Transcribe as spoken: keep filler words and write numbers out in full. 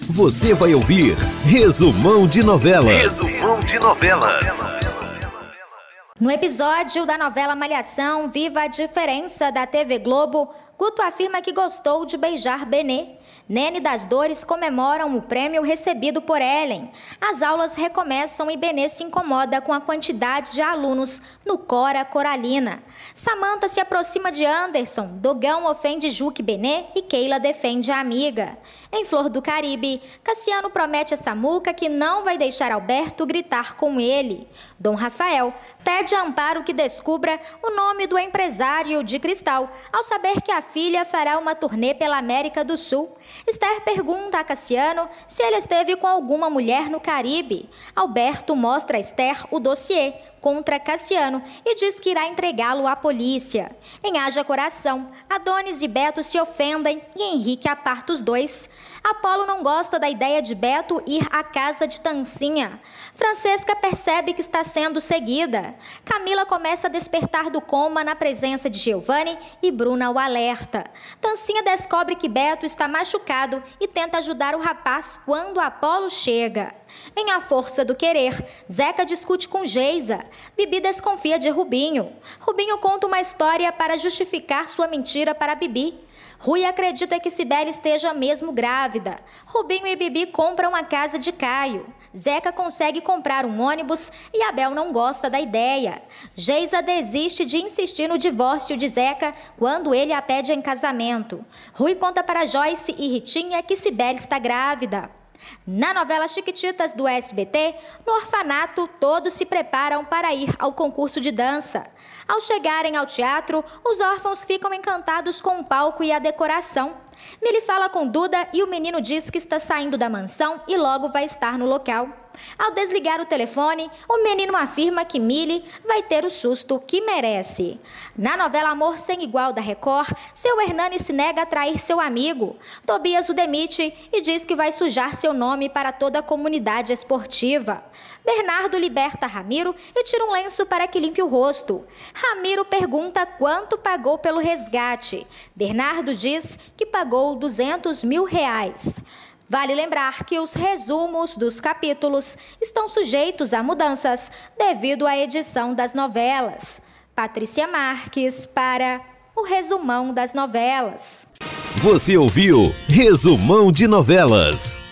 Você vai ouvir Resumão de Novelas. Resumão de Novelas. No episódio da novela Malhação, Viva a Diferença da T V Globo, Guto afirma que gostou de beijar Benê. Nene das Dores comemoram o prêmio recebido por Ellen. As aulas recomeçam e Benê se incomoda com a quantidade de alunos no Cora Coralina. Samantha se aproxima de Anderson, Dogão ofende Juque e Benê e Keila defende a amiga. Em Flor do Caribe, Cassiano promete a Samuca que não vai deixar Alberto gritar com ele. Dom Rafael pede a Amparo que descubra o nome do empresário de Cristal, ao saber que a filha fará uma turnê pela América do Sul. Esther pergunta a Cassiano se ele esteve com alguma mulher no Caribe. Alberto mostra a Esther o dossiê contra Cassiano e diz que irá entregá-lo à polícia. Em Haja Coração, Adonis e Beto se ofendem e Henrique aparta os dois. Apolo não gosta da ideia de Beto ir à casa de Tancinha. Francesca percebe que está sendo seguida. Camila começa a despertar do coma na presença de Giovanni e Bruna o alerta. Tancinha descobre que Beto está machucado e tenta ajudar o rapaz quando Apolo chega. Em A Força do Querer, Zeca discute com Geisa. Bibi desconfia de Rubinho. Rubinho conta uma história para justificar sua mentira para Bibi. Rui acredita que Cibele esteja mesmo grávida. Rubinho e Bibi compram a casa de Caio. Zeca consegue comprar um ônibus e Abel não gosta da ideia. Geisa desiste de insistir no divórcio de Zeca quando ele a pede em casamento. Rui conta para Joyce e Ritinha que Cibele está grávida. Na novela Chiquititas do S B T, no orfanato, todos se preparam para ir ao concurso de dança. Ao chegarem ao teatro, os órfãos ficam encantados com o palco e a decoração. Milly fala com Duda e o menino diz que está saindo da mansão e logo vai estar no local. Ao desligar o telefone, o menino afirma que Milly vai ter o susto que merece. Na novela Amor Sem Igual da Record, seu Hernani se nega a trair seu amigo. Tobias o demite e diz que vai sujar seu nome para toda a comunidade esportiva. Bernardo liberta Ramiro e tira um lenço para que limpe o rosto. Ramiro pergunta quanto pagou pelo resgate. Bernardo diz que pagou duzentos mil reais. Vale lembrar que os resumos dos capítulos estão sujeitos a mudanças devido à edição das novelas. Patrícia Marques para o Resumão das Novelas. Você ouviu Resumão de Novelas.